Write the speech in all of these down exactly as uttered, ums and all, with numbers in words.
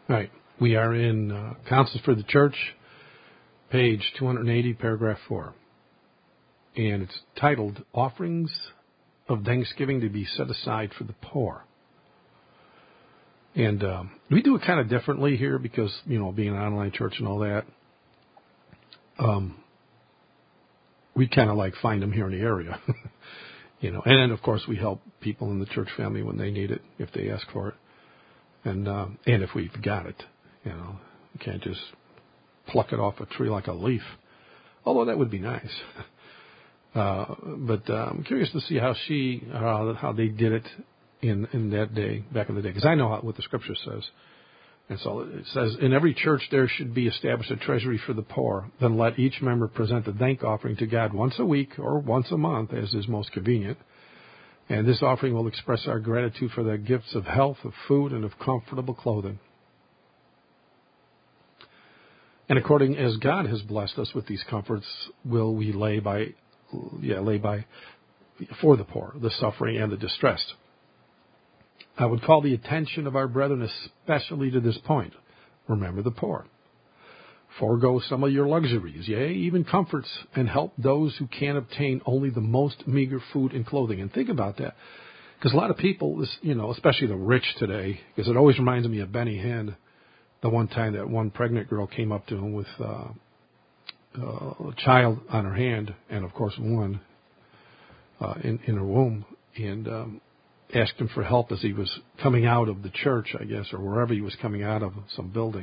Right. We are in uh, Counsels for the Church, page two eighty, paragraph four. And it's titled, Offerings of Thanksgiving to be Set Aside for the Poor. And um, we do it kind of differently here because, you know, being an online church and all that, um, we kind of like find them here in the area. You know, and then, of course, we help people in the church family when they need it, if they ask for it. And um, and if we've got it, you know, you can't just pluck it off a tree like a leaf, although that would be nice. Uh, but uh, I'm curious to see how she, uh, how they did it in, in that day, back in the day, because I know how, what the Scripture says. And so it says, in every church there should be established a treasury for the poor. Then let each member present a thank offering to God once a week or once a month, as is most convenient. And this offering will express our gratitude for the gifts of health, of food, and of comfortable clothing. And according as God has blessed us with these comforts, will we lay by, yeah, lay by for the poor, the suffering, and the distressed. I would call the attention of our brethren especially to this point. Remember the poor. Forego some of your luxuries, yea, even comforts, and help those who can obtain only the most meager food and clothing. And think about that. Because a lot of people, this, you know, especially the rich today, because it always reminds me of Benny Hinn, the one time that one pregnant girl came up to him with uh, uh, a child on her hand, and of course one uh, in, in her womb, and um, asked him for help as he was coming out of the church, I guess, or wherever he was coming out of, some building.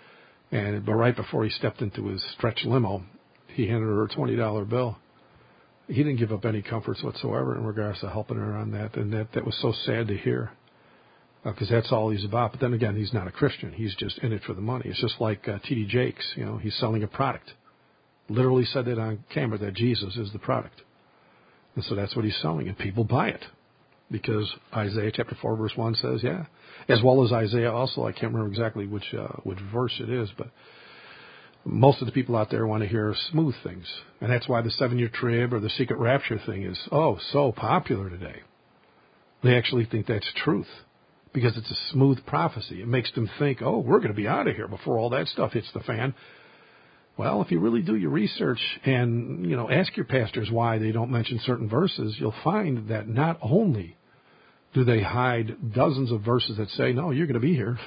And but right before he stepped into his stretch limo, he handed her a twenty dollar bill. He didn't give up any comforts whatsoever in regards to helping her on that, and that, that was so sad to hear, because uh, that's all he's about. But then again, he's not a Christian. He's just in it for the money. It's just like uh, T D Jakes, you know, he's selling a product. Literally said that on camera, that Jesus is the product. And so that's what he's selling, and people buy it. Because Isaiah chapter four verse one says, yeah, as well as Isaiah also, I can't remember exactly which uh, which verse it is, but most of the people out there want to hear smooth things. And that's why the seven-year trib or the secret rapture thing is, oh, so popular today. They actually think that's truth because it's a smooth prophecy. It makes them think, oh, we're going to be out of here before all that stuff hits the fan. Well, if you really do your research and, you know, ask your pastors why they don't mention certain verses, you'll find that not only do they hide dozens of verses that say, no, you're going to be here,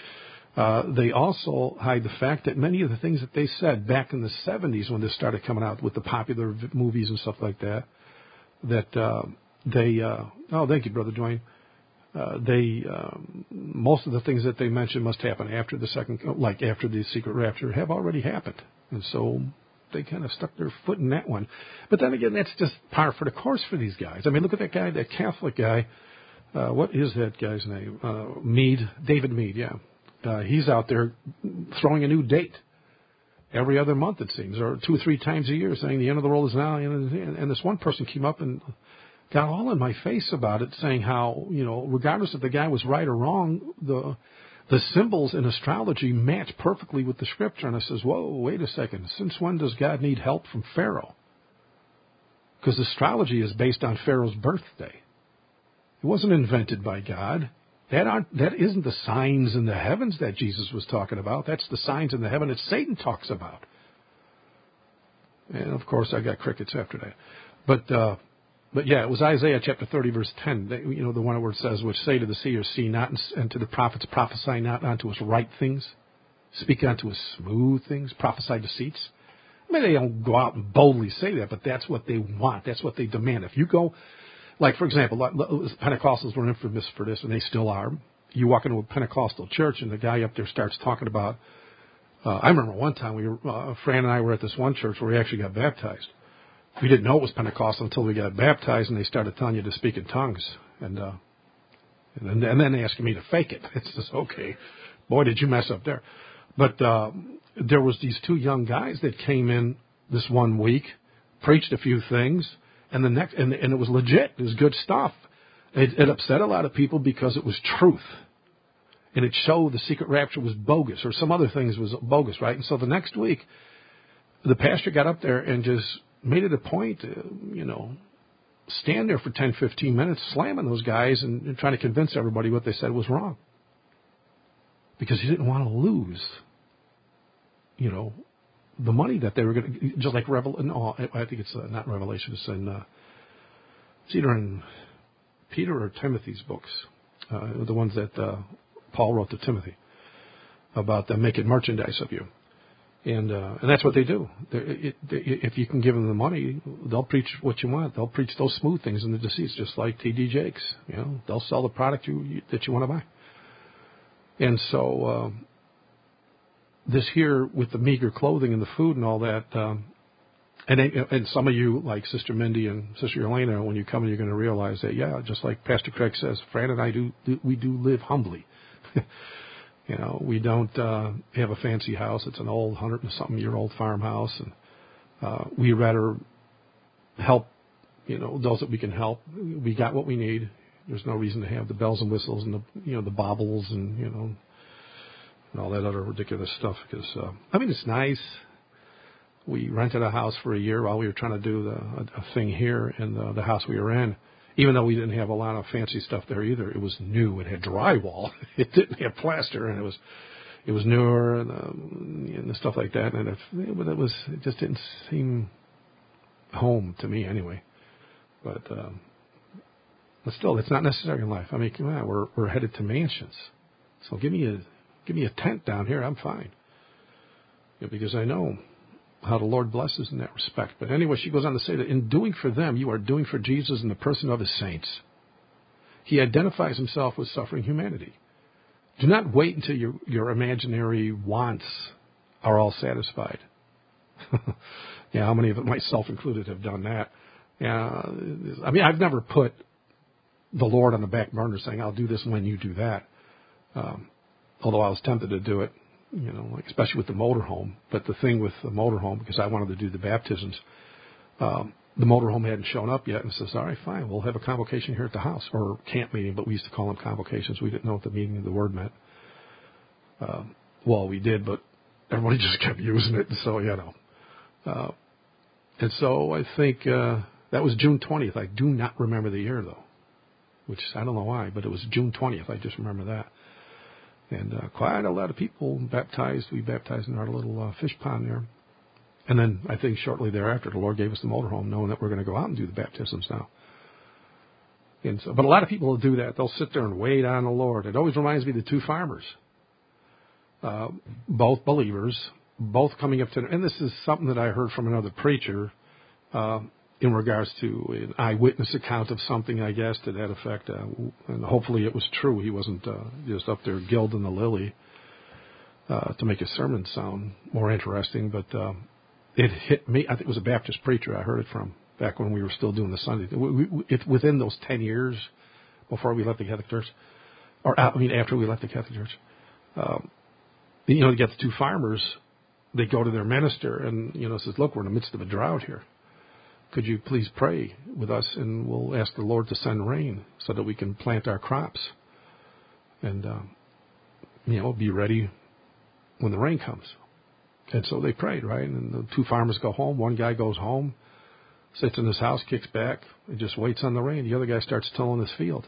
uh, they also hide the fact that many of the things that they said back in the seventies when this started coming out with the popular v- movies and stuff like that, that uh, they, uh, oh, thank you, Brother Dwayne, uh, they, um, most of the things that they mentioned must happen after the second, like after the secret rapture, have already happened. And so they kind of stuck their foot in that one. But then again, that's just par for the course for these guys. I mean, look at that guy, that Catholic guy. Uh, what is that guy's name? Uh, Meade, David Meade, yeah. Uh, he's out there throwing a new date every other month, it seems, or two or three times a year, saying the end of the world is now. And, and this one person came up and got all in my face about it, saying how, you know, regardless if the guy was right or wrong, the the symbols in astrology match perfectly with the Scripture. And I says, whoa, wait a second. Since when does God need help from Pharaoh? Because astrology is based on Pharaoh's birthday. It wasn't invented by God. That aren't, that isn't the signs in the heavens that Jesus was talking about. That's the signs in the heaven that Satan talks about. And, of course, I got crickets after that. But, uh, but yeah, it was Isaiah chapter thirty, verse ten, that, you know, the one where it says, which say to the seers, see not, and to the prophets, prophesy not unto us right things, speak unto us smooth things, prophesy deceits. I mean, they don't go out and boldly say that, but that's what they want. That's what they demand. If you go, like, for example, Pentecostals were infamous for this, and they still are. You walk into a Pentecostal church, and the guy up there starts talking about, uh, I remember one time, we were, uh, Fran and I were at this one church where we actually got baptized. We didn't know it was Pentecostal until we got baptized, and they started telling you to speak in tongues. And uh, and, then, and then they asked me to fake it. It's just, okay, boy, did you mess up there. But uh, there was these two young guys that came in this one week, preached a few things, and the next, and, and it was legit. It was good stuff. It, it upset a lot of people because it was truth. And it showed the secret rapture was bogus, or some other things was bogus, right? And so the next week, the pastor got up there and just made it a point to, you know, stand there for ten, fifteen minutes slamming those guys and, and trying to convince everybody what they said was wrong. because he didn't want to lose, you know, the money that they were going to, just like Revel. No, I think it's uh, not Revelation. It's in uh, it's either in Peter or Timothy's books, uh, the ones that uh, Paul wrote to Timothy about them making merchandise of you. And uh, and that's what they do. It, it, if you can give them the money, they'll preach what you want. They'll preach those smooth things in the deceased, just like T D Jakes. You know, they'll sell the product you, you, that you want to buy. And so uh, this here with the meager clothing and the food and all that, um, and and some of you like Sister Mindy and Sister Elena, when you come in, you're going to realize that yeah, just like Pastor Craig says, Fran and I do we do live humbly. You know, we don't uh, have a fancy house. It's an old hundred and something year old farmhouse, and uh, we rather help, you know, those that we can help. We got what we need. There's no reason to have the bells and whistles and the, you know, the baubles and, you know, and all that other ridiculous stuff. Because uh, I mean, it's nice. We rented a house for a year while we were trying to do the, a, a thing here in the, the house we were in. Even though we didn't have a lot of fancy stuff there either, it was new. It had drywall. It didn't have plaster, and it was it was newer and, um, and stuff like that. And it, it was it just didn't seem home to me anyway. But um, but still, it's not necessary in life. I mean, come on, we're we're headed to mansions, so give me a give me a tent down here. I'm fine, yeah, because I know how the Lord blesses in that respect. But anyway, she goes on to say that in doing for them, you are doing for Jesus in the person of his saints. He identifies himself with suffering humanity. Do not wait until your, your imaginary wants are all satisfied. Yeah, how many of them, myself included, have done that? Yeah, I mean, I've never put the Lord on the back burner saying, I'll do this when you do that. Um, although I was tempted to do it. You know, like especially with the motorhome. But the thing with the motorhome, because I wanted to do the baptisms, um, the motorhome hadn't shown up yet, and says, all right, fine, we'll have a convocation here at the house, or camp meeting, but we used to call them convocations. We didn't know what the meaning of the word meant. Um, well, we did, but everybody just kept using it, and so, you know. Uh, and so I think uh, that was June twentieth. I do not remember the year, though, which I don't know why, but it was June twentieth. I just remember that. And uh, quite a lot of people baptized. We baptized in our little uh, fish pond there. And then I think shortly thereafter, the Lord gave us the motorhome, knowing that we're going to go out and do the baptisms now. And so, but a lot of people will do that. They'll sit there and wait on the Lord. It always reminds me of the two farmers, uh, both believers, both coming up to, and this is something that I heard from another preacher uh, in regards to an eyewitness account of something, I guess, to that effect. Uh, and hopefully it was true. He wasn't uh, just up there gilding the lily uh, to make his sermon sound more interesting. But uh, it hit me. I think it was a Baptist preacher I heard it from back when we were still doing the Sunday. We, we, it, within those ten years before we left the Catholic Church, or I mean after we left the Catholic Church, um, you know, to get the two farmers, they go to their minister and, you know, says, look, we're in the midst of a drought here. Could you please pray with us, and we'll ask the Lord to send rain so that we can plant our crops and, um, you know, be ready when the rain comes. And so they prayed, right? And the two farmers go home. One guy goes home, sits in his house, kicks back, and just waits on the rain. The other guy starts tilling his field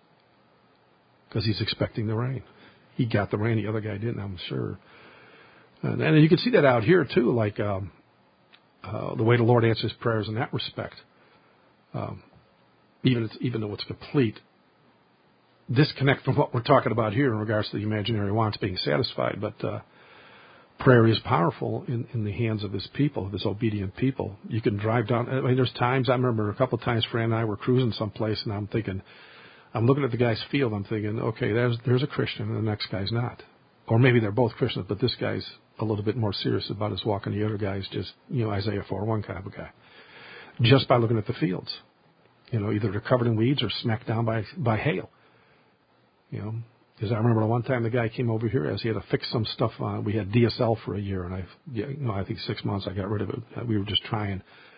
because he's expecting the rain. He got the rain. The other guy didn't, I'm sure. And, and you can see that out here, too, like um, uh, the way the Lord answers prayers in that respect. Um, even, it's, even though it's complete disconnect from what we're talking about here in regards to the imaginary wants being satisfied. But uh, prayer is powerful in, in the hands of his people, of his obedient people. You can drive down. I mean, there's times, I remember a couple of times Fran and I were cruising someplace, and I'm thinking, I'm looking at the guy's field, I'm thinking, okay, there's there's a Christian, and the next guy's not. Or maybe they're both Christians, but this guy's a little bit more serious about his walk, and the other guy's just, you know, Isaiah four one kind of a guy. Just by looking at the fields. You know, either they're covered in weeds or smacked down by by hail. You know, because I remember one time the guy came over here as he had to fix some stuff on. We had D S L for a year, and I, you know, I think six months I got rid of it. We were just trying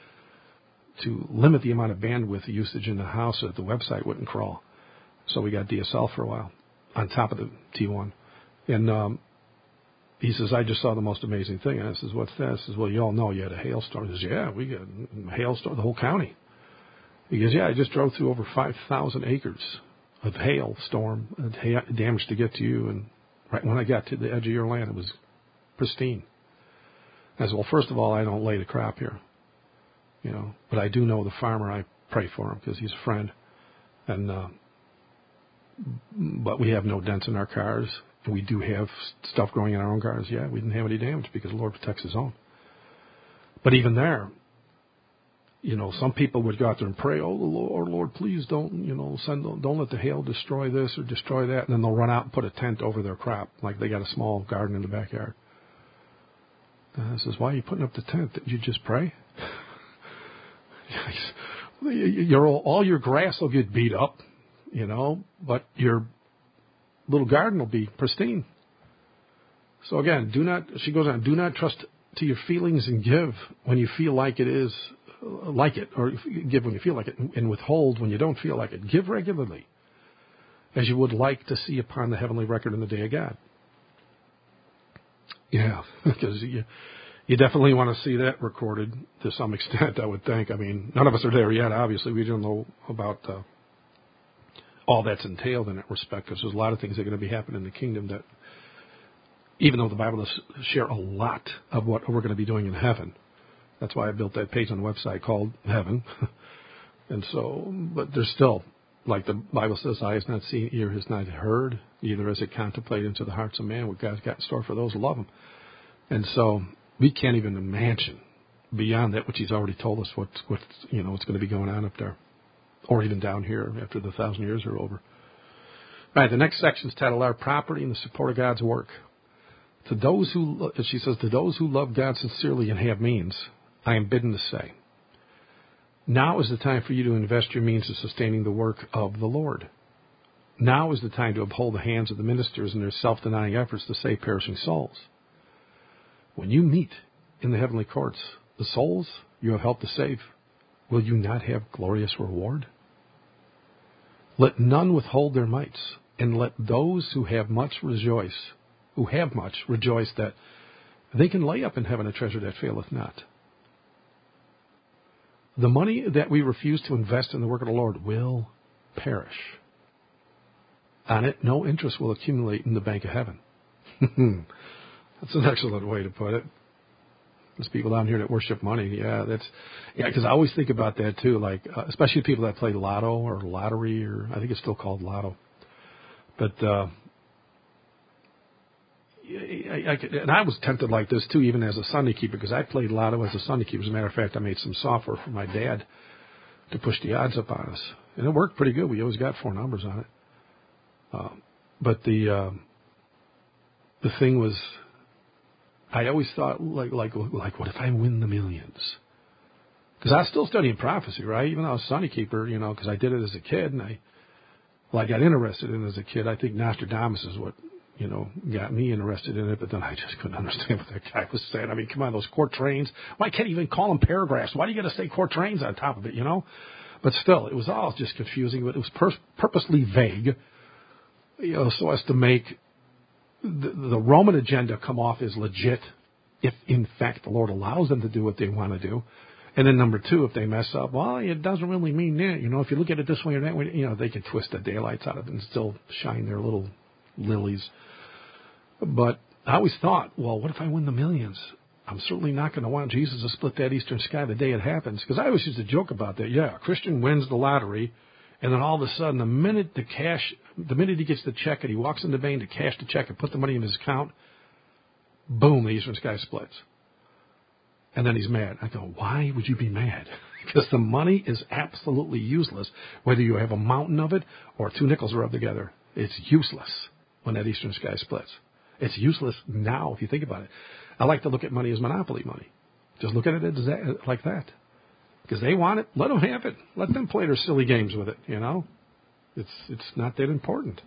to limit the amount of bandwidth usage in the house so that the website wouldn't crawl. So we got D S L for a while on top of the T one. And um, he says, I just saw the most amazing thing. And I says, what's that? I says, well, you all know you had a hailstorm. He says, yeah, we got a hailstorm, the whole county. He goes, yeah, I just drove through over five thousand acres of hailstorm, damage to get to you. And Right when I got to the edge of your land, it was pristine. I said, well, first of all, I don't lay the crop here, you know, but I do know the farmer. I pray for him because he's a friend. And, uh, but we have no dents in our cars. And we do have stuff growing in our own cars. Yeah, we didn't have any damage because the Lord protects his own. But even there, you know, some people would go out there and pray, oh, Lord, Lord, please don't, you know, send, don't let the hail destroy this or destroy that. And then they'll run out and put a tent over their crop, like they got a small garden in the backyard. And I says, why are you putting up the tent? Did you just pray? Your, all your grass will get beat up, you know, but your little garden will be pristine. So again, do not, she goes on, do not trust to your feelings and give when you feel like it is like it, or give when you feel like it, and withhold when you don't feel like it. Give regularly, as you would like to see upon the heavenly record in the day of God. Yeah, because you, you definitely want to see that recorded to some extent, I would think. I mean, none of us are there yet, obviously. We don't know about uh, all that's entailed in that respect, because there's a lot of things that are going to be happening in the kingdom that, even though the Bible does share a lot of what we're going to be doing in heaven. That's why I built that page on the website called Heaven. And so, but there's still, like the Bible says, eye has not seen, ear has not heard, either as it contemplated into the hearts of man what God's got in store for those who love him. And so we can't even imagine beyond that which he's already told us what's, what's you know, what's going to be going on up there, or even down here after the thousand years are over. All right, the next section is titled Our Property in the Support of God's Work. To those who, she says, to those who love God sincerely and have means, I am bidden to say, now is the time for you to invest your means in sustaining the work of the Lord. Now is the time to uphold the hands of the ministers in their self-denying efforts to save perishing souls. When you meet in the heavenly courts the souls you have helped to save, will you not have glorious reward? Let none withhold their mites, and let those who have much rejoice, who have much rejoice that they can lay up in heaven a treasure that faileth not. The money that we refuse to invest in the work of the Lord will perish. On it, no interest will accumulate in the bank of heaven. That's an excellent way to put it. There's people down here that worship money. Yeah, that's yeah. Because I always think about that too. Like uh, especially people that play lotto or lottery, or I think it's still called lotto. But uh, I, I, and I was tempted like this too, even as a Sunday keeper, because I played lotto as a Sunday keeper. As a matter of fact, I made some software for my dad to push the odds up on us, and it worked pretty good. We always got four numbers on it. Uh, but the uh, the thing was, I always thought like like like what if I win the millions? Because I was still studying prophecy, right? Even though I was a Sunday keeper, you know, because I did it as a kid, and I well, I got interested in it as a kid. I think Nostradamus is what, you know, got me interested in it, but then I just couldn't understand what that guy was saying. I mean, come on, those quatrains. Why can't you even call them paragraphs? Why do you got to say quatrains on top of it, you know? But still, it was all just confusing, but it was pur- purposely vague, you know, so as to make the, the Roman agenda come off as legit, if in fact the Lord allows them to do what they want to do. And then number two, if they mess up, well, it doesn't really mean that. You know, if you look at it this way or that way, you know, they can twist the daylights out of it and still shine their little lilies. But I always thought, well, what if I win the millions? I'm certainly not going to want Jesus to split that eastern sky the day it happens. Because I always used to joke about that. Yeah, a Christian wins the lottery, and then all of a sudden, the minute the cash, the minute he gets the check and he walks in the bank to cash the check and put the money in his account, boom, the eastern sky splits. And then he's mad. I go, why would you be mad? Because the money is absolutely useless, whether you have a mountain of it or two nickels rubbed together. It's useless when that eastern sky splits. It's useless now if you think about it. I like to look at money as monopoly money. Just look at it as that, like that. Because they want it, let them have it. Let them play their silly games with it, you know. It's it's not that important.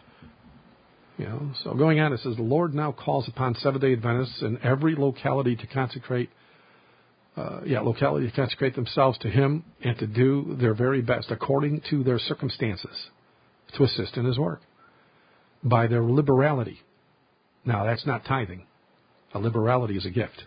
You know. So going on, it says, the Lord now calls upon Seventh-day Adventists in every locality to consecrate Uh, yeah, locality to consecrate themselves to Him and to do their very best according to their circumstances to assist in His work by their liberality. Now, that's not tithing. A liberality is a gift.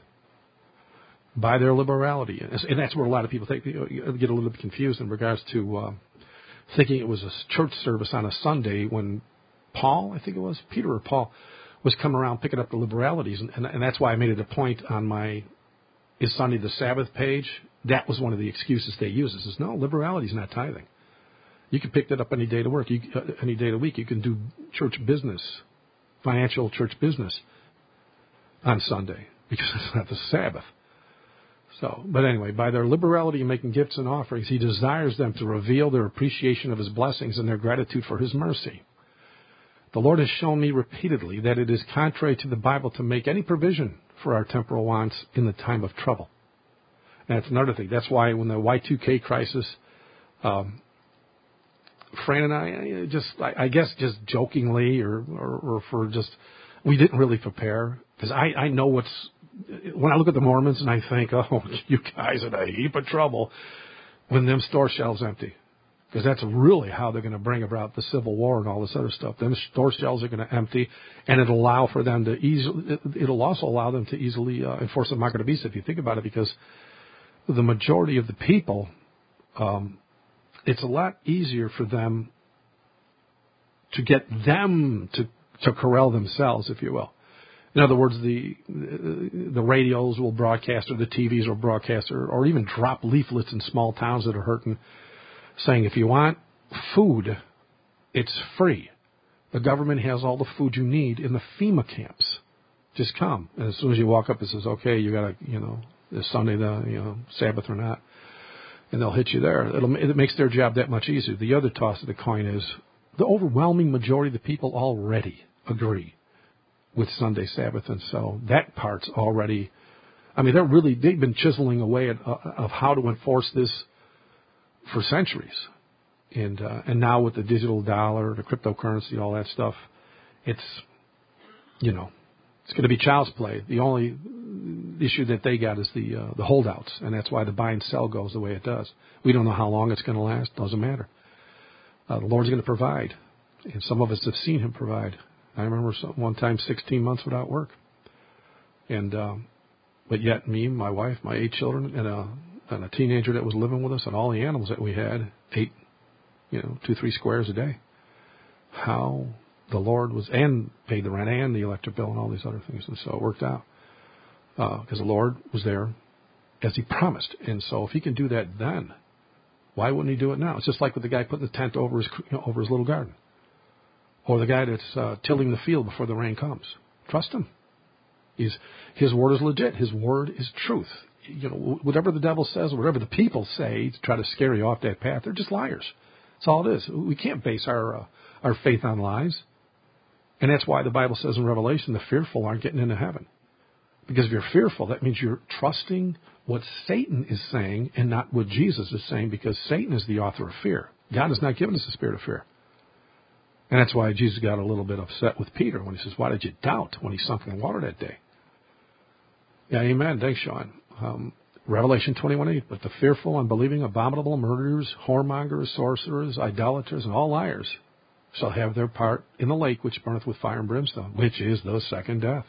By their liberality. And that's where a lot of people think, get a little bit confused in regards to uh, thinking it was a church service on a Sunday when Paul, I think it was, Peter or Paul, was coming around picking up the liberalities. And, and, and that's why I made it a point on my Is Sunday the Sabbath page. That was one of the excuses they used. It says, no, liberality is not tithing. You can pick that up any day of the work, you, uh, any day of the week. You can do church business, financial church business on Sunday because it's not the Sabbath. So, but anyway, by their liberality in making gifts and offerings, he desires them to reveal their appreciation of his blessings and their gratitude for his mercy. The Lord has shown me repeatedly that it is contrary to the Bible to make any provision for our temporal wants in the time of trouble. And that's another thing. That's why when the Y two K crisis, um, Fran and I just, I, I guess just jokingly or, or, or for just, we didn't really prepare. Because I, I know what's, when I look at the Mormons and I think, oh, you guys in a heap of trouble when them store shelves empty. Because that's really how they're going to bring about the Civil War and all this other stuff. Them store shelves are going to empty, and it'll allow for them to easily, it'll also allow them to easily uh, enforce the market of beast, if you think about it, because the majority of the people, um, it's a lot easier for them to get them to, to corral themselves, if you will. In other words, the the radios will broadcast, or the T Vs will broadcast, or, or even drop leaflets in small towns that are hurting, saying if you want food, it's free. The government has all the food you need in the FEMA camps. Just come. And as soon as you walk up, it says, okay, you got to, you know, is Sunday the, you know, Sabbath or not? And they'll hit you there. It'll, it makes their job that much easier. The other toss of the coin is the overwhelming majority of the people already agree with Sunday Sabbath. And so that part's already, I mean, they're really, they've been chiseling away at, uh, of how to enforce this for centuries. And uh, and now with the digital dollar, the cryptocurrency, all that stuff, it's, you know, it's going to be child's play. The only issue that they got is the uh, the holdouts, and that's why the buy and sell goes the way it does. We don't know how long it's going to last. Doesn't matter. Uh, the Lord's going to provide, and some of us have seen Him provide. I remember some, one time sixteen months without work, and um, but yet me, my wife, my eight children, and a and a teenager that was living with us, and all the animals that we had ate, you know, two, three squares a day. How the Lord was, and paid the rent and the electric bill and all these other things. And so it worked out because uh, the Lord was there as He promised. And so if He can do that then, why wouldn't He do it now? It's just like with the guy putting the tent over his, you know, over his little garden, or the guy that's uh, tilling the field before the rain comes. Trust Him. He's, his word is legit. His word is truth. You know, whatever the devil says, or whatever the people say to try to scare you off that path, they're just liars. That's all it is. We can't base our uh, our faith on lies. And that's why the Bible says in Revelation, the fearful aren't getting into heaven. Because if you're fearful, that means you're trusting what Satan is saying and not what Jesus is saying, because Satan is the author of fear. God has not given us a spirit of fear. And that's why Jesus got a little bit upset with Peter when he says, why did you doubt when he sunk in the water that day? Yeah, amen. Thanks, Sean. Um, Revelation twenty-one eight, but the fearful, unbelieving, abominable, murderers, whoremongers, sorcerers, idolaters, and all liars shall have their part in the lake which burneth with fire and brimstone, which is the second death,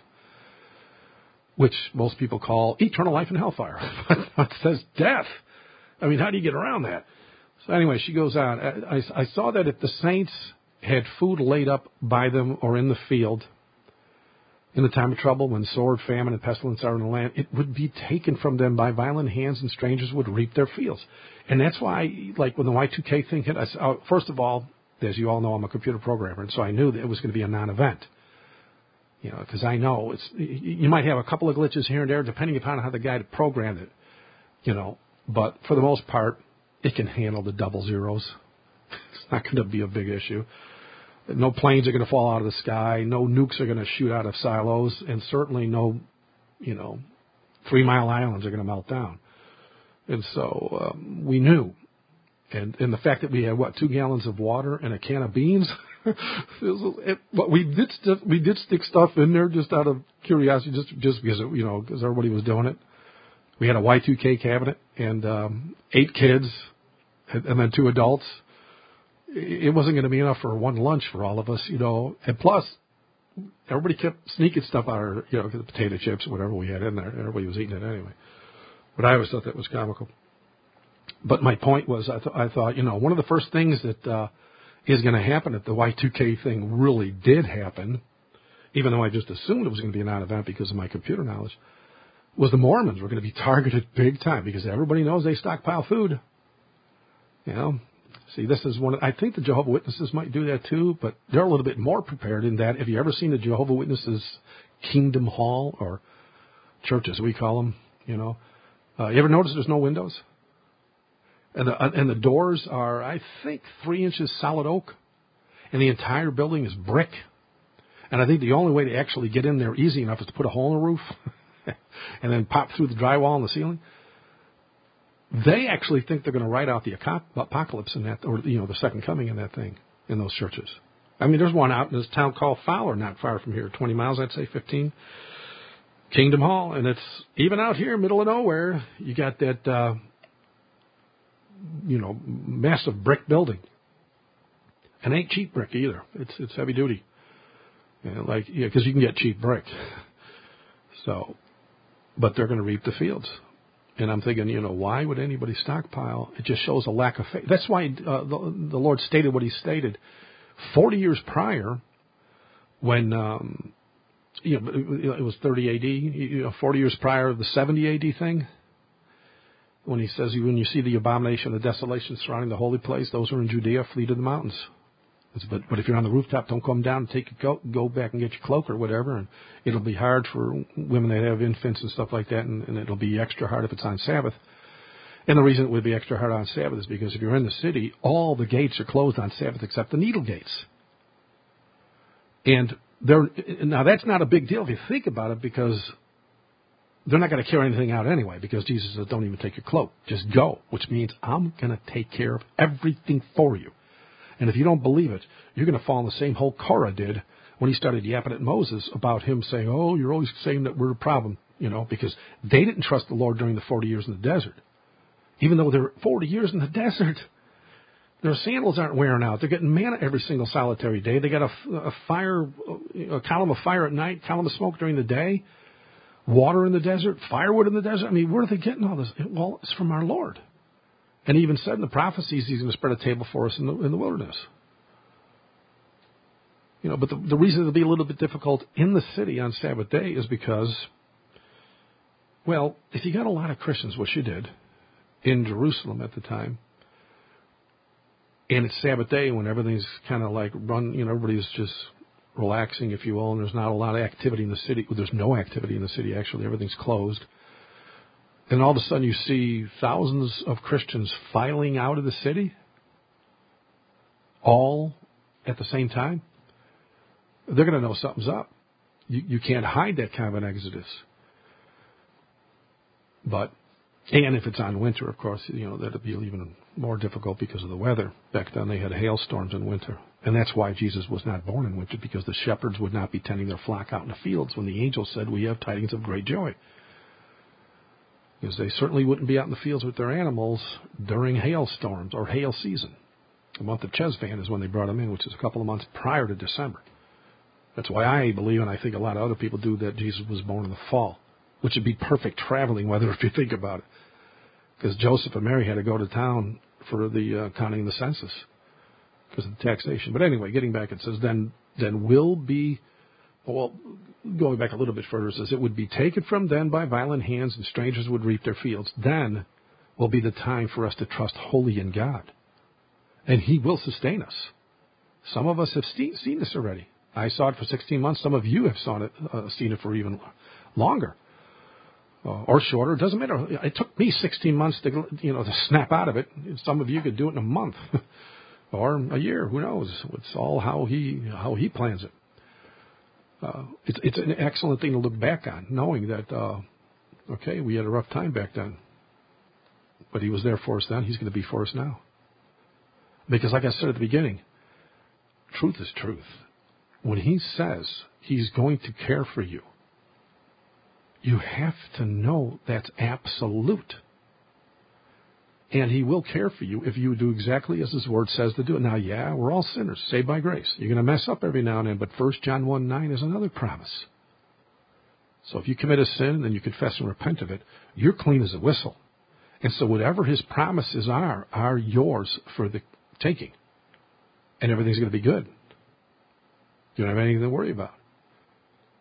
which most people call eternal life in hellfire. But it says death. I mean, how do you get around that? So anyway, she goes on. I, I, I saw that if the saints had food laid up by them or in the field, in the time of trouble, when sword, famine, and pestilence are in the land, it would be taken from them by violent hands, and strangers would reap their fields. And that's why, like when the Y two K thing hit, I, uh, first of all, as you all know, I'm a computer programmer, and so I knew that it was going to be a non-event. You know, because I know it's, you might have a couple of glitches here and there, depending upon how the guy programmed it. You know, but for the most part, it can handle the double zeros. It's not going to be a big issue. No planes are going to fall out of the sky. No nukes are going to shoot out of silos. And certainly no, you know, Three Mile Islands are going to melt down. And so um, we knew. And and the fact that we had, what, two gallons of water and a can of beans? it was, it, but we did, st- we did stick stuff in there just out of curiosity, just, just because, it, you know, because everybody was doing it. We had a Y two K cabinet and um, eight kids and, and then two adults. It wasn't going to be enough for one lunch for all of us, you know. And plus, everybody kept sneaking stuff out of, you know, the potato chips or whatever we had in there. Everybody was eating it anyway. But I always thought that was comical. But my point was, I, th- I thought, you know, one of the first things that uh, is going to happen if the Y two K thing really did happen even though I just assumed it was going to be a non-event because of my computer knowledge, was the Mormons were going to be targeted big time because everybody knows they stockpile food. You know, see, this is one. Of, I think the Jehovah's Witnesses might do that too, but they're a little bit more prepared in that. Have you ever seen the Jehovah's Witnesses Kingdom Hall or church, as we call them? You know, uh, you ever notice there's no windows, and the and the doors are, I think, three inches solid oak, and the entire building is brick. And I think the only way to actually get in there easy enough is to put a hole in the roof and then pop through the drywall in the ceiling. They actually think they're going to write out the apocalypse in that, or, you know, the second coming in that thing, in those churches. I mean, there's one out in this town called Fowler, not far from here, twenty miles, I'd say, fifteen. Kingdom Hall. And it's even out here, middle of nowhere, you got that, uh, you know, massive brick building. And it ain't cheap brick either. It's, it's heavy duty. You know, like, yeah, because you can get cheap brick. So, but they're going to reap the fields. And I'm thinking, you know, why would anybody stockpile? It just shows a lack of faith. That's why uh, the, the Lord stated what he stated. Forty years prior, when, um, you know, it was thirty A D, you know, forty years prior of the seventy A D thing, when he says, when you see the abomination, the desolation surrounding the holy place, those who are in Judea flee to the mountains. But, but if you're on the rooftop, don't come down and take your coat, go back and get your cloak or whatever. And it'll be hard for women that have infants and stuff like that, and, and it'll be extra hard if it's on Sabbath. And the reason it would be extra hard on Sabbath is because if you're in the city, all the gates are closed on Sabbath except the needle gates. And they're, now that's not a big deal if you think about it, because they're not going to carry anything out anyway, because Jesus says, don't even take your cloak. Just go, which means I'm going to take care of everything for you. And if you don't believe it, you're going to fall in the same hole Korah did when he started yapping at Moses about him saying, oh, you're always saying that we're a problem, you know, because they didn't trust the Lord during the forty years in the desert. Even though they're forty years in the desert, their sandals aren't wearing out. They're getting manna every single solitary day. They got a, a fire, a column of fire at night, column of smoke during the day, water in the desert, firewood in the desert. I mean, where are they getting all this? Well, it's from our Lord. And he even said in the prophecies he's going to spread a table for us in the, in the wilderness. You know, but the, the reason it'll be a little bit difficult in the city on Sabbath day is because, well, if you got a lot of Christians, which you did, in Jerusalem at the time, and it's Sabbath day when everything's kind of like run, you know, everybody's just relaxing, if you will, and there's not a lot of activity in the city. Well, there's no activity in the city, actually. Everything's closed. And all of a sudden you see thousands of Christians filing out of the city, all at the same time. They're going to know something's up. You, you can't hide that kind of an exodus. But, and if it's on winter, of course, you know, that'd be even more difficult because of the weather. Back then they had hailstorms in winter. And that's why Jesus was not born in winter, because the shepherds would not be tending their flock out in the fields when the angel said, we have tidings of great joy. Because they certainly wouldn't be out in the fields with their animals during hailstorms or hail season. The month of Chesvan is when they brought them in, which is a couple of months prior to December. That's why I believe, and I think a lot of other people do, that Jesus was born in the fall, which would be perfect traveling weather if you think about it. Because Joseph and Mary had to go to town for the uh, counting of the census because of the taxation. But anyway, getting back, it says, then, then will be... Well, going back a little bit further, it says, it would be taken from them by violent hands, and strangers would reap their fields. Then will be the time for us to trust wholly in God. And he will sustain us. Some of us have seen, seen this already. I saw it for sixteen months. Some of you have saw it, uh, seen it for even longer uh, or shorter. It doesn't matter. It took me sixteen months to, you know, to snap out of it. Some of you could do it in a month or a year. Who knows? It's all how he how he plans it. Uh, it's, it's an excellent thing to look back on, knowing that, uh, okay, we had a rough time back then. But he was there for us then. He's going to be for us now. Because like I said at the beginning, truth is truth. When he says he's going to care for you, you have to know that's absolute. And he will care for you if you do exactly as his word says to do it. Now, yeah, we're all sinners, saved by grace. You're going to mess up every now and then, but First John one nine is another promise. So if you commit a sin and you confess and repent of it, you're clean as a whistle. And so whatever his promises are, are yours for the taking. And everything's going to be good. You don't have anything to worry about.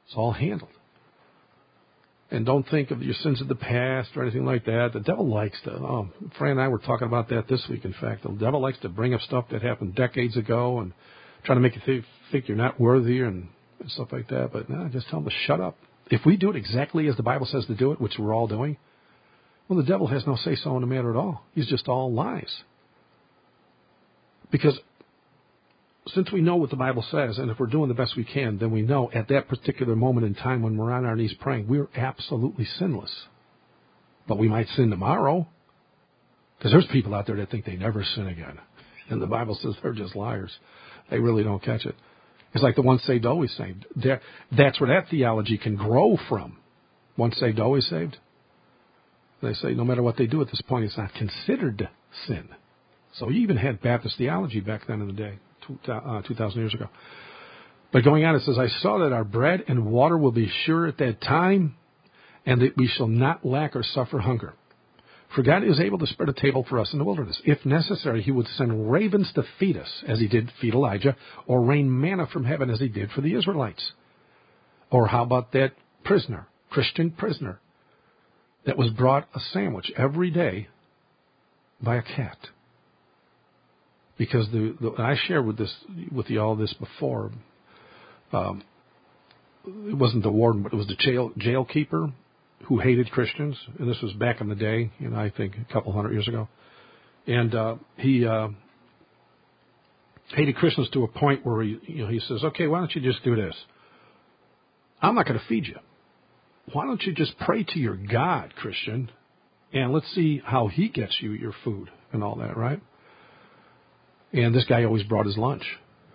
It's all handled. And don't think of your sins of the past or anything like that. The devil likes to, oh, Fran and I were talking about that this week, in fact. The devil likes to bring up stuff that happened decades ago and try to make you th- think you're not worthy and, and stuff like that. But no, just tell them to shut up. If we do it exactly as the Bible says to do it, which we're all doing, well, the devil has no say-so in the matter at all. He's just all lies. Because since we know what the Bible says, and if we're doing the best we can, then we know at that particular moment in time when we're on our knees praying, we're absolutely sinless. But we might sin tomorrow, because there's people out there that think they never sin again. And the Bible says they're just liars. They really don't catch it. It's like the once saved, always saved. They're, that's where that theology can grow from. Once saved, always saved. They say no matter what they do at this point, it's not considered sin. So you even had Baptist theology back then in the day. two thousand years ago. But going on, it says, I saw that our bread and water will be sure at that time, and that we shall not lack or suffer hunger. For God is able to spread a table for us in the wilderness. If necessary, he would send ravens to feed us, as he did feed Elijah, or rain manna from heaven, as he did for the Israelites. Or how about that prisoner, Christian prisoner, that was brought a sandwich every day by a cat? Because the, the I shared with this with you all this before. Um, it wasn't the warden, but it was the jail jail keeper who hated Christians, and this was back in the day. You know, I think a couple hundred years ago, and uh, he uh, hated Christians to a point where he you know he says, "Okay, why don't you just do this? I'm not going to feed you. Why don't you just pray to your God, Christian, and let's see how he gets you your food and all that, right?" And this guy always brought his lunch.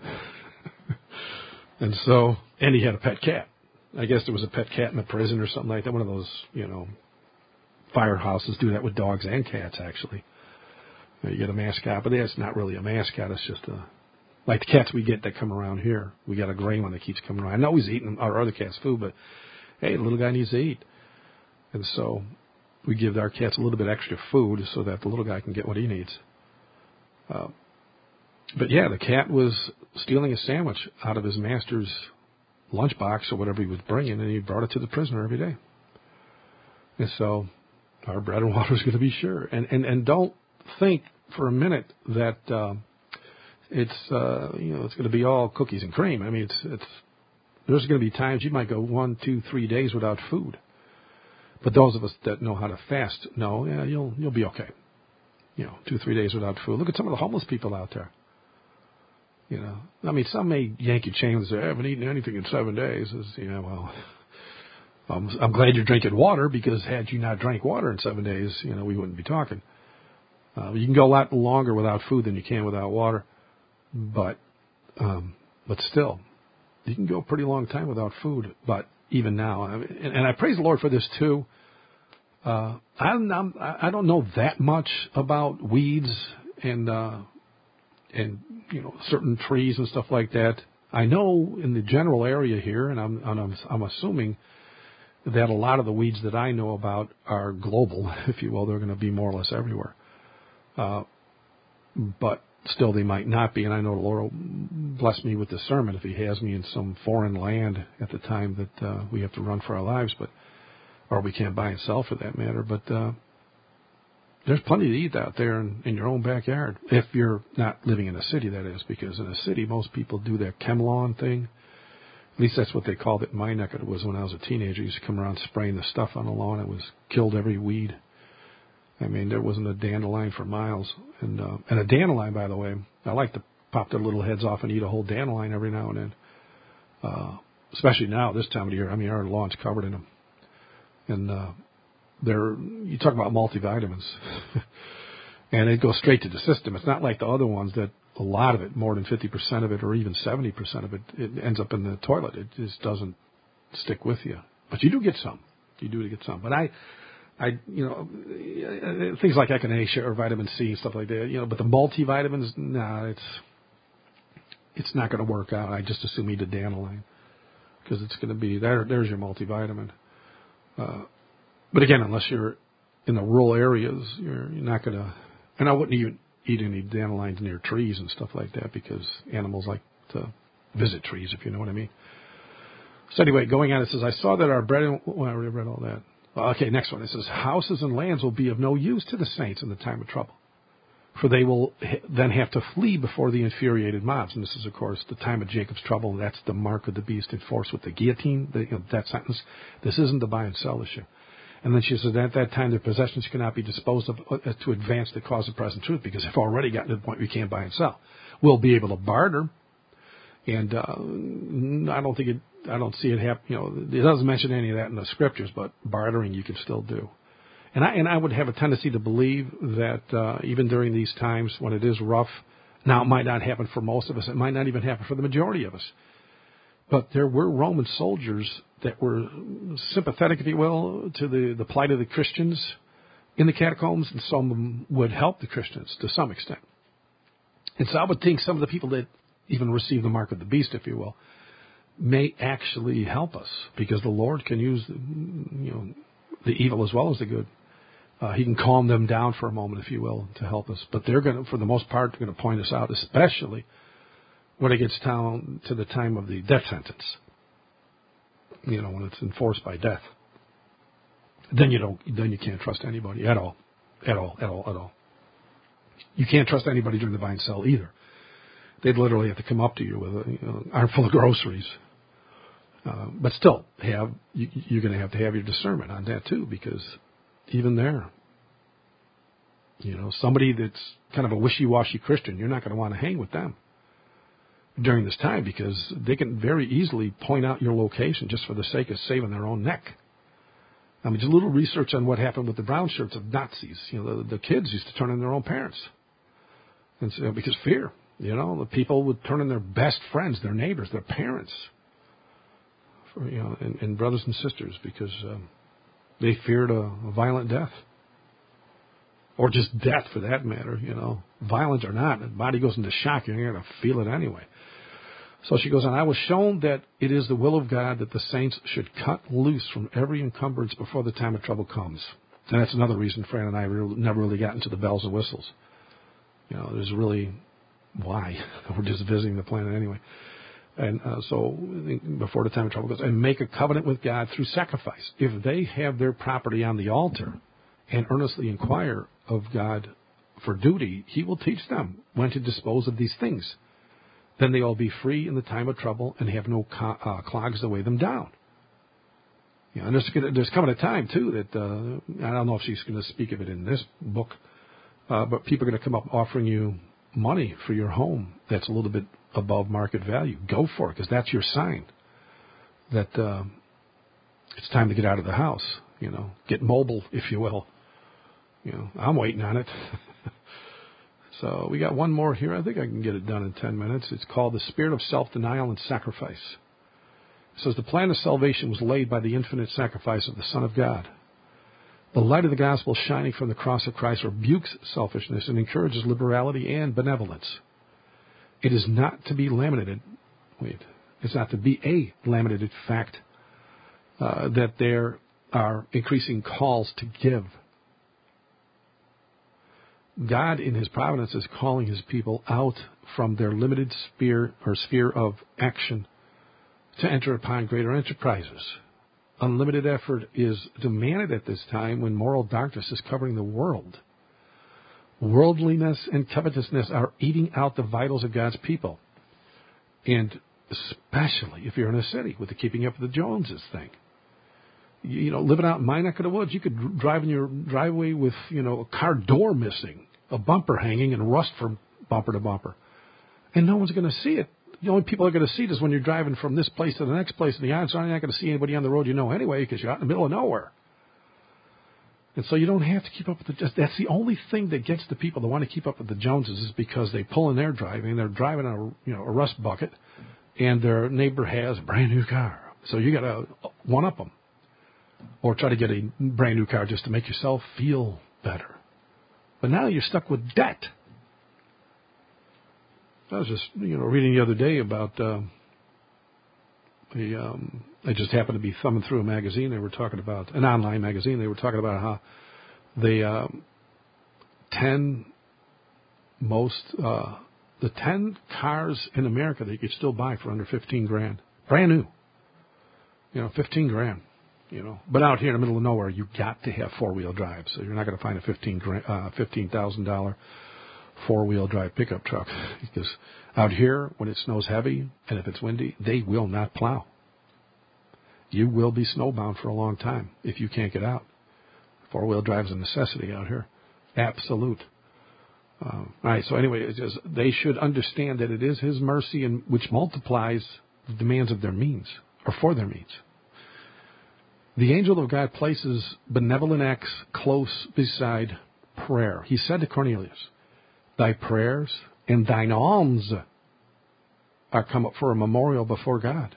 and so, and he had a pet cat. I guess there was a pet cat in the prison or something like that. One of those, you know, firehouses do that with dogs and cats, actually. You, know, you get a mascot, but that's not really a mascot. It's just a, like the cats we get that come around here. We got a gray one that keeps coming around. I know he's eating our other cat's food, but hey, the little guy needs to eat. And so we give our cats a little bit extra food so that the little guy can get what he needs. Uh, But yeah, the cat was stealing a sandwich out of his master's lunchbox or whatever he was bringing, and he brought it to the prisoner every day. And so our bread and water is going to be sure. And and, and don't think for a minute that uh, it's uh, you know it's going to be all cookies and cream. I mean, it's it's there's going to be times you might go one, two, three days without food. But those of us that know how to fast know, yeah, you'll you'll be okay. You know, two, three days without food. Look at some of the homeless people out there. You know, I mean, some may yank your chain and say, I haven't eaten anything in seven days. It's, you know, well, I'm, I'm glad you're drinking water, because had you not drank water in seven days, you know, we wouldn't be talking. Uh, you can go a lot longer without food than you can without water. But, um, but still, you can go a pretty long time without food. But even now, I mean, and, and I praise the Lord for this too. Uh, I'm, I'm, I don't know that much about weeds and, uh, and, you know, certain trees and stuff like that. I know in the general area here, and I'm, and I'm, I'm assuming that a lot of the weeds that I know about are global, if you will. They're going to be more or less everywhere. Uh, but still, they might not be. And I know the Lord will bless me with discernment if he has me in some foreign land at the time that uh, we have to run for our lives, but or we can't buy and sell for that matter. But uh, there's plenty to eat out there in, in your own backyard, if you're not living in a city, that is, because in a city, most people do that ChemLawn thing. At least that's what they called it in my neck. It was when I was a teenager. I used to come around spraying the stuff on the lawn. It was killed every weed. I mean, there wasn't a dandelion for miles. And uh, and a dandelion, by the way, I like to pop their little heads off and eat a whole dandelion every now and then. Uh, especially now, this time of the year. I mean, our lawn's covered in them. And uh, they're, you talk about multivitamins. And it goes straight to the system. It's not like the other ones that a lot of it, more than fifty percent of it or even seventy percent of it, it ends up in the toilet. It just doesn't stick with you. But you do get some. You do get some. But I, I, you know, things like echinacea or vitamin C, stuff like that, you know, but the multivitamins, nah, it's, it's not going to work out. I just assume eat a dandelion because it's going to be, there. there's your multivitamin. Uh, but again, unless you're in the rural areas, you're, you're not going to, and I wouldn't even eat any dandelions near trees and stuff like that because animals like to visit trees, if you know what I mean. So anyway, going on, it says, I saw that our bread and... Well, I already read all that. Okay, next one. It says, houses and lands will be of no use to the saints in the time of trouble, for they will then have to flee before the infuriated mobs. And this is, of course, the time of Jacob's trouble, and that's the mark of the beast enforced with the guillotine, the, you know, that sentence. This isn't the buy and sell issue. And then she says, at that time, their possessions cannot be disposed of uh, to advance the cause of present truth, because they've already gotten to the point we can't buy and sell. We'll be able to barter, and uh, I don't think it, I don't see it happen. You know, it doesn't mention any of that in the scriptures, but bartering you can still do. And I, and I would have a tendency to believe that uh, even during these times when it is rough, now it might not happen for most of us. It might not even happen for the majority of us. But there were Roman soldiers that were sympathetic, if you will, to the, the plight of the Christians in the catacombs, and some of them would help the Christians to some extent. And so I would think some of the people that even receive the mark of the beast, if you will, may actually help us, because the Lord can use the, you know, the evil as well as the good. Uh, he can calm them down for a moment, if you will, to help us. But they're going to, for the most part, they're going to point us out, especially when it gets down to the time of the death sentence. You know, when it's enforced by death. Then you don't, then you can't trust anybody at all, at all, at all, at all. You can't trust anybody during the buy and sell either. They'd literally have to come up to you with a, you know, armful of groceries. Uh, but still, have you, you're going to have to have your discernment on that too, because even there, you know, somebody that's kind of a wishy-washy Christian, you're not going to want to hang with them during this time, because they can very easily point out your location just for the sake of saving their own neck. I mean, just a little research on what happened with the brown shirts of Nazis. You know, the, the kids used to turn in their own parents, and so, because fear. You know, the people would turn in their best friends, their neighbors, their parents, for, you know, and, and brothers and sisters, because um, they feared a, a violent death, or just death for that matter. You know, violent or not, the body goes into shock. You're going to feel it anyway. So she goes on, I was shown that it is the will of God that the saints should cut loose from every encumbrance before the time of trouble comes. And that's another reason Fran and I really, never really got into the bells and whistles. You know, there's really, why? We're just visiting the planet anyway. And uh, so before the time of trouble goes, and make a covenant with God through sacrifice. If they have their property on the altar and earnestly inquire of God for duty, he will teach them when to dispose of these things. Then they will be free in the time of trouble and have no co- uh, clogs to weigh them down. You know, and there's, there's coming a time, too, that uh, I don't know if she's going to speak of it in this book, uh, but people are going to come up offering you money for your home that's a little bit above market value. Go for it, because that's your sign that uh, it's time to get out of the house. You know, get mobile, if you will. You know, I'm waiting on it. So we got one more here. I think I can get it done in ten minutes. It's called The Spirit of Self-Denial and Sacrifice. It says, the plan of salvation was laid by the infinite sacrifice of the Son of God. The light of the gospel shining from the cross of Christ rebukes selfishness and encourages liberality and benevolence. It is not to be laminated. Wait. It's not to be a laminated fact uh, that there are increasing calls to give. God, in his providence, is calling his people out from their limited sphere or sphere of action to enter upon greater enterprises. Unlimited effort is demanded at this time when moral darkness is covering the world. Worldliness and covetousness are eating out the vitals of God's people. And especially if you're in a city with the keeping up with the Joneses thing. You know, living out in my neck of the woods, you could drive in your driveway with, you know, a car door missing, a bumper hanging, and rust from bumper to bumper. And no one's going to see it. The only people are going to see it is when you're driving from this place to the next place, and the odds are you're not going to see anybody on the road you know anyway, because you're out in the middle of nowhere. And so you don't have to keep up with the... Just, that's the only thing that gets the people that want to keep up with the Joneses, is because they pull in their driving, and they're driving a, you know, a rust bucket, and their neighbor has a brand new car. So you got to one-up them. Or try to get a brand new car just to make yourself feel better. But now you're stuck with debt. I was just, you know, reading the other day about uh, the. Um, I just happened to be thumbing through a magazine. They were talking about an online magazine. They were talking about how the uh, ten most uh, the ten cars in America that you could still buy for under fifteen grand, brand new. You know, fifteen grand. You know, but out here in the middle of nowhere, you got to have four wheel drive. So you're not going to find a fifteen grand, uh, fifteen thousand dollar four wheel drive pickup truck, because out here when it snows heavy and if it's windy, they will not plow. You will be snowbound for a long time if you can't get out. Four wheel drive is a necessity out here, absolute. Um, all right. So anyway, it's just, they should understand that it is His mercy and which multiplies the demands of their means or for their means. The angel of God places benevolent acts close beside prayer. He said to Cornelius, "Thy prayers and thine alms are come up for a memorial before God."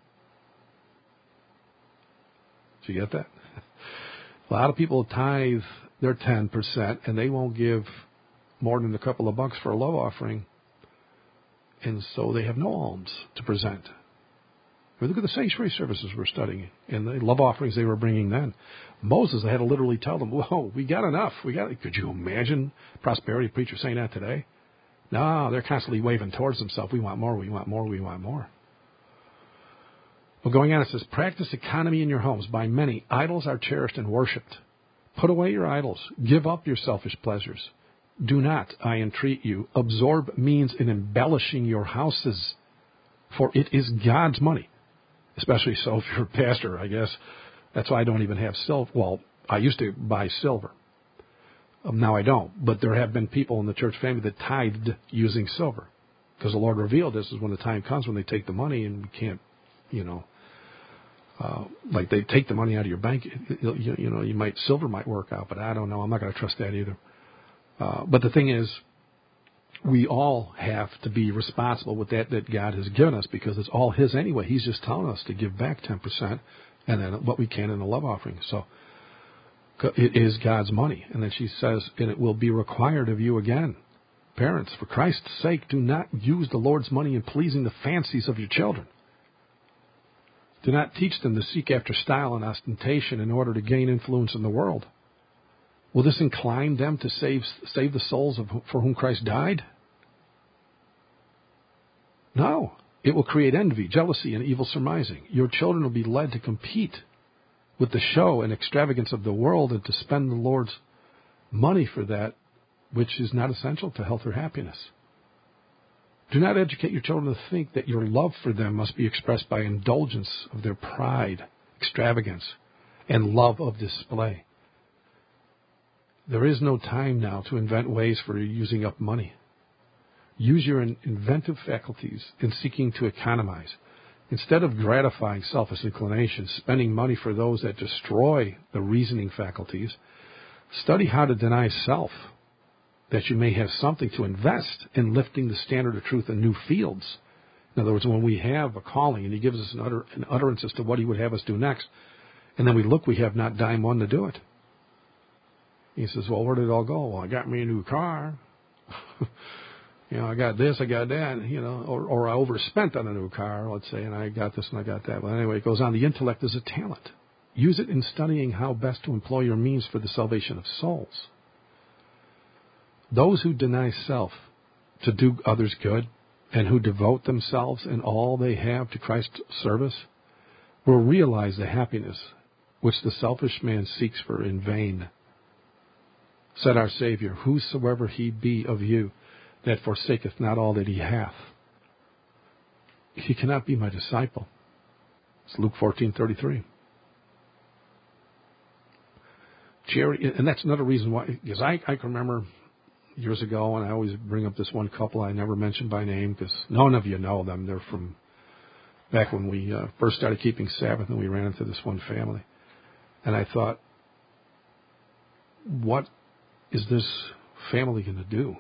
Did you get that? A lot of people tithe their ten percent and they won't give more than a couple of bucks for a love offering, and so they have no alms to present. I mean, look at the sanctuary services we're studying and the love offerings they were bringing then. Moses, they had to literally tell them, "Whoa, we got enough. We got." Could you imagine prosperity preacher saying that today? No, they're constantly waving towards themselves. We want more. We want more. We want more. Well, going on, it says, "Practice economy in your homes. By many, idols are cherished and worshipped. Put away your idols. Give up your selfish pleasures. Do not, I entreat you, absorb means in embellishing your houses, for it is God's money." Especially so if you're a pastor, I guess. That's why I don't even have silver. Well, I used to buy silver. Um, now I don't. But there have been people in the church family that tithed using silver. Because the Lord revealed this is when the time comes when they take the money and we can't, you know, uh, like they take the money out of your bank. You, you know, you might, silver might work out, but I don't know. I'm not going to trust that either. Uh, but the thing is, we all have to be responsible with that that God has given us because it's all His anyway. He's just telling us to give back ten percent and then what we can in the love offering. So it is God's money. And then she says, "And it will be required of you again. Parents, for Christ's sake, do not use the Lord's money in pleasing the fancies of your children. Do not teach them to seek after style and ostentation in order to gain influence in the world. Will this incline them to save save the souls of, for whom Christ died? No. It will create envy, jealousy, and evil surmising. Your children will be led to compete with the show and extravagance of the world and to spend the Lord's money for that which is not essential to health or happiness. Do not educate your children to think that your love for them must be expressed by indulgence of their pride, extravagance, and love of display. There is no time now to invent ways for using up money. Use your inventive faculties in seeking to economize. Instead of gratifying selfish inclinations, spending money for those that destroy the reasoning faculties, study how to deny self, that you may have something to invest in lifting the standard of truth in new fields. In other words, when we have a calling and He gives us an, utter, an utterance as to what He would have us do next, and then we look, we have not dime one to do it. He says, "Well, where did it all go?" "Well, I got me a new car. You know, I got this, I got that, you know, or, or I overspent on a new car, let's say, and I got this and I got that." Well, anyway, it goes on. The intellect is a talent. Use it in studying how best to employ your means for the salvation of souls. Those who deny self to do others good and who devote themselves and all they have to Christ's service will realize the happiness which the selfish man seeks for in vain. Said our Savior, "Whosoever he be of you that forsaketh not all that he hath, he cannot be my disciple." It's Luke fourteen thirty-three. Charity, and that's another reason why, because I, I can remember years ago, and I always bring up this one couple I never mentioned by name because none of you know them. They're from back when we uh, first started keeping Sabbath, and we ran into this one family. And I thought, what is this family going to do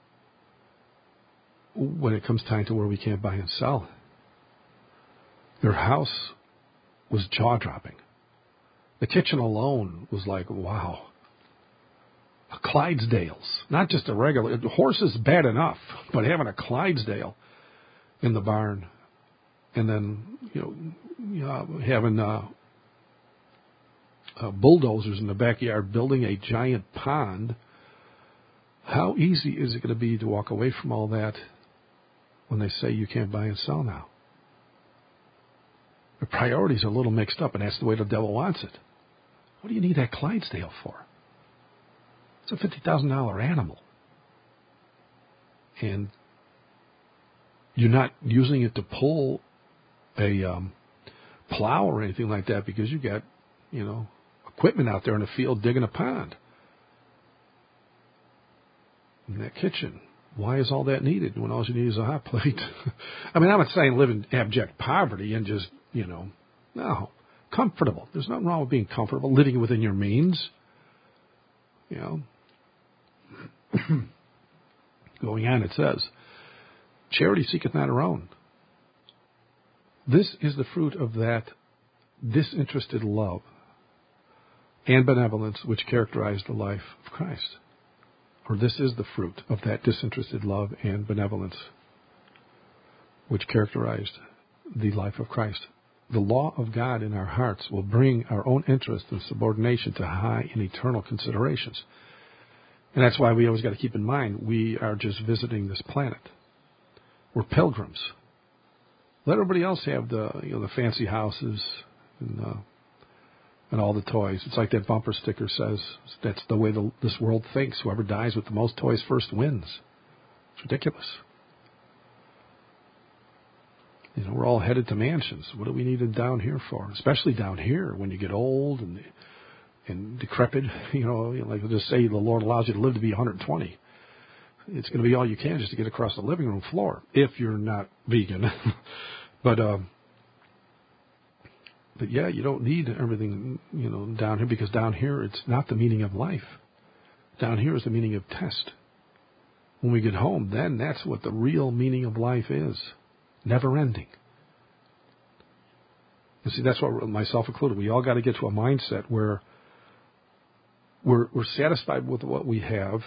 when it comes time to where we can't buy and sell? Their house was jaw-dropping. The kitchen alone was like, wow. A Clydesdales, not just a regular, a horse is bad enough, but having a Clydesdale in the barn, and then, you know, you know having uh, uh, bulldozers in the backyard building a giant pond. How easy is it going to be to walk away from all that when they say you can't buy and sell now? The priorities are a little mixed up, and that's the way the devil wants it. What do you need that Clydesdale for? It's a fifty thousand dollars animal. And you're not using it to pull a um, plow or anything like that because you got, you know, equipment out there in the field digging a pond. In that kitchen. Why is all that needed when all you need is a hot plate? I mean, I'm not saying live in abject poverty and just, you know, no. Comfortable. There's nothing wrong with being comfortable, living within your means. You know. Going on, it says, charity seeketh not her own. This is the fruit of that disinterested love and benevolence which characterized the life of Christ. Or this is the fruit of that disinterested love and benevolence which characterized the life of Christ. The law of God in our hearts will bring our own interest and subordination to high and eternal considerations. And that's why we always got to keep in mind we are just visiting this planet. We're pilgrims. Let everybody else have the you know the fancy houses and uh, and all the toys. It's like that bumper sticker says. That's the way the, this world thinks. Whoever dies with the most toys first wins. It's ridiculous. You know, we're all headed to mansions. What do we need it down here for? Especially down here when you get old and and decrepit. You know, like we'll just say the Lord allows you to live to be one hundred twenty. It's going to be all you can just to get across the living room floor if you're not vegan. but um, but yeah, you don't need everything you know down here because down here it's not the meaning of life. Down here is the meaning of test. When we get home, then that's what the real meaning of life is. Never ending. You see, that's what myself included. We all got to get to a mindset where we're, we're satisfied with what we have.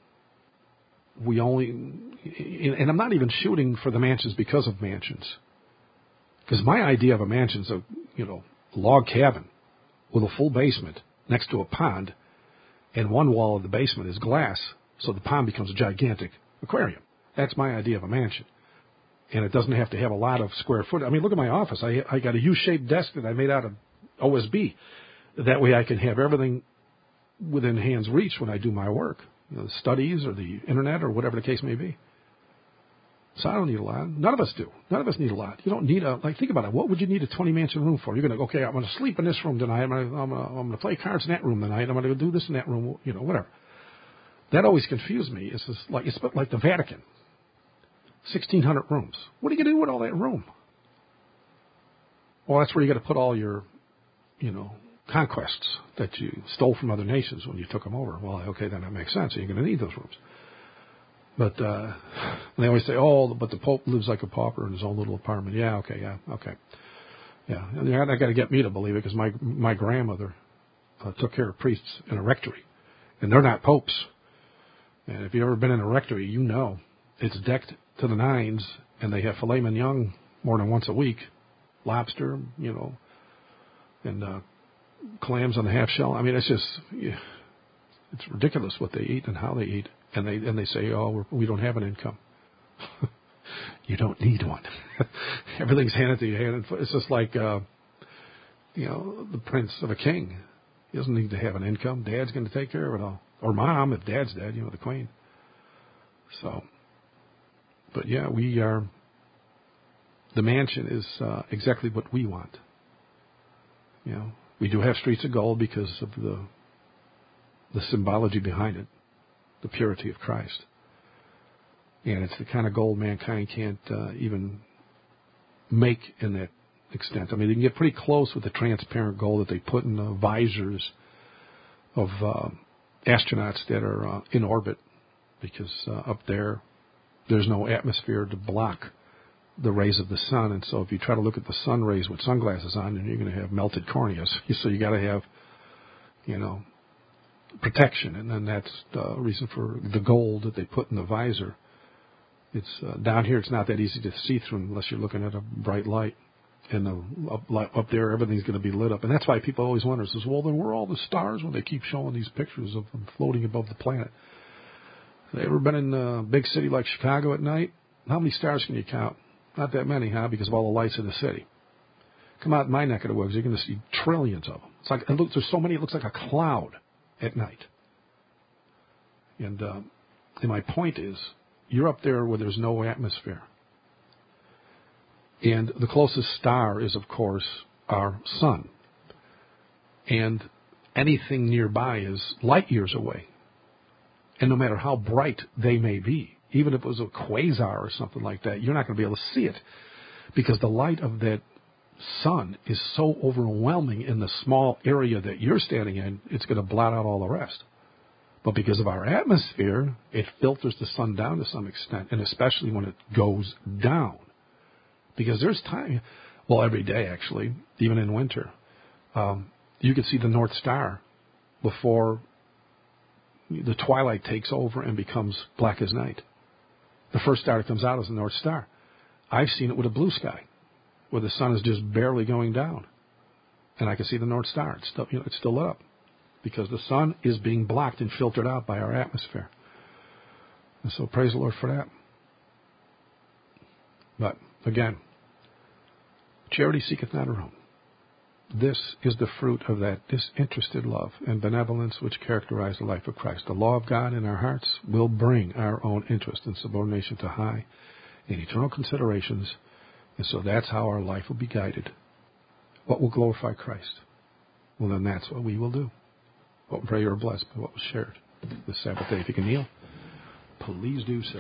We only, and I'm not even shooting for the mansions because of mansions. Because my idea of a mansion is a, you know, log cabin with a full basement next to a pond, and one wall of the basement is glass, so the pond becomes a gigantic aquarium. That's my idea of a mansion. And it doesn't have to have a lot of square foot. I mean, look at my office. I I got a U-shaped desk that I made out of O S B. That way I can have everything within hand's reach when I do my work. You know, the studies or the internet or whatever the case may be. So I don't need a lot. None of us do. None of us need a lot. You don't need a, like, think about it. What would you need a twenty-mansion room for? You're going to, okay, I'm going to sleep in this room tonight. I'm going to, I'm going to, I'm going to play cards in that room tonight. I'm going to do this in that room, you know, whatever. That always confused me. It's just like, it's like the Vatican. sixteen hundred rooms. What are you going to do with all that room? Well, that's where you got to put all your, you know, conquests that you stole from other nations when you took them over. Well, okay, then that makes sense. You're going to need those rooms. But uh, they always say, oh, but the Pope lives like a pauper in his own little apartment. Yeah, okay, yeah, okay. Yeah, and I got to get me to believe it because my, my grandmother uh, took care of priests in a rectory. And they're not popes. And if you've ever been in a rectory, you know it's decked to the nines, and they have filet mignon more than once a week, lobster, you know, and uh, clams on the half shell. I mean, it's just, yeah, it's ridiculous what they eat and how they eat. And they and they say, oh, we're, we don't have an income. You don't need one. Everything's handed to you. Hand and foot. It's just like, uh, you know, the prince of a king. He doesn't need to have an income. Dad's going to take care of it all. Or mom, if dad's dead, you know, the queen. So, but yeah, we are, the mansion is uh, exactly what we want. You know, we do have streets of gold because of the the symbology behind it, the purity of Christ. And it's the kind of gold mankind can't uh, even make in that extent. I mean, they can get pretty close with the transparent gold that they put in the visors of uh, astronauts that are uh, in orbit, because uh, up there, there's no atmosphere to block the rays of the sun. And so if you try to look at the sun rays with sunglasses on, then you're going to have melted corneas. So you got to have, you know, protection. And then that's the reason for the gold that they put in the visor. It's uh, down here, it's not that easy to see through unless you're looking at a bright light. And the, up, up there, everything's going to be lit up. And that's why people always wonder, says, well, then where are all the stars when they keep showing these pictures of them floating above the planet? Have you ever been in a big city like Chicago at night? How many stars can you count? Not that many, huh? Because of all the lights in the city. Come out in my neck of the woods, you're going to see trillions of them. It's like, it looks, there's so many, it looks like a cloud at night. And, uh, and my point is, you're up there where there's no atmosphere. And the closest star is, of course, our sun. And anything nearby is light years away. And no matter how bright they may be, even if it was a quasar or something like that, you're not going to be able to see it because the light of that sun is so overwhelming in the small area that you're standing in, it's going to blot out all the rest. But because of our atmosphere, it filters the sun down to some extent, and especially when it goes down. Because there's time, well, every day actually, even in winter, um, you can see the North Star before the twilight takes over and becomes black as night. The first star that comes out is the North Star. I've seen it with a blue sky, where the sun is just barely going down, and I can see the North Star. It's still, you know, it's still lit up because the sun is being blocked and filtered out by our atmosphere. And so praise the Lord for that. But again, charity seeketh not her own. This is the fruit of that disinterested love and benevolence which characterize the life of Christ. The law of God in our hearts will bring our own interest and subordination to high and eternal considerations, and so that's how our life will be guided. What will glorify Christ? Well, then that's what we will do. Well, pray you're blessed by what was shared this Sabbath day. If you can kneel, please do so.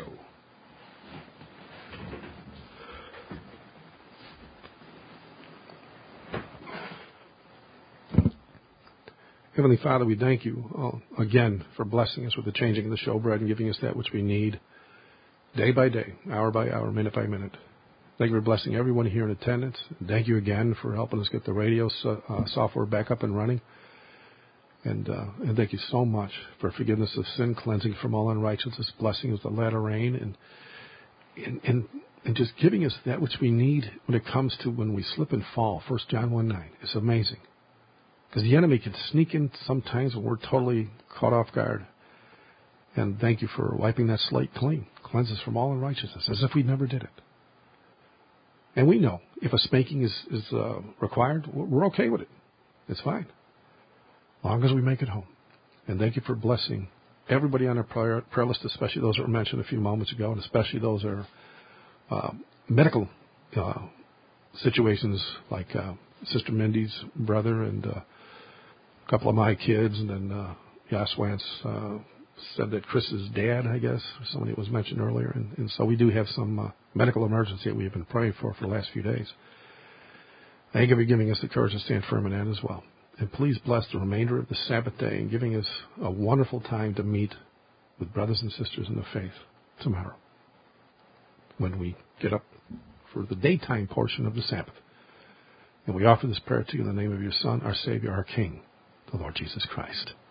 Heavenly Father, we thank you uh, again for blessing us with the changing of the showbread and giving us that which we need day by day, hour by hour, minute by minute. Thank you for blessing everyone here in attendance. And thank you again for helping us get the radio so, uh, software back up and running. And, uh, and thank you so much for forgiveness of sin, cleansing from all unrighteousness, blessing us the latter rain, and, and, and, and just giving us that which we need when it comes to when we slip and fall. First John one nine. It's amazing. Because the enemy can sneak in sometimes when we're totally caught off guard. And thank you for wiping that slate clean. Cleanse us from all unrighteousness, as if we never did it. And we know if a spanking is, is uh, required, we're okay with it. It's fine. As long as we make it home. And thank you for blessing everybody on our prayer, prayer list, especially those that were mentioned a few moments ago, and especially those that are uh, medical uh, situations like uh, Sister Mindy's brother and uh, a couple of my kids, and then uh, Yaswance uh, said that Chris's dad, I guess, somebody was mentioned earlier, and, and so we do have some uh, medical emergency that we have been praying for for the last few days. Thank you for giving us the courage to stand firm in that as well. And please bless the remainder of the Sabbath day and giving us a wonderful time to meet with brothers and sisters in the faith tomorrow when we get up for the daytime portion of the Sabbath. And we offer this prayer to you in the name of your Son, our Savior, our King, the Lord Jesus Christ.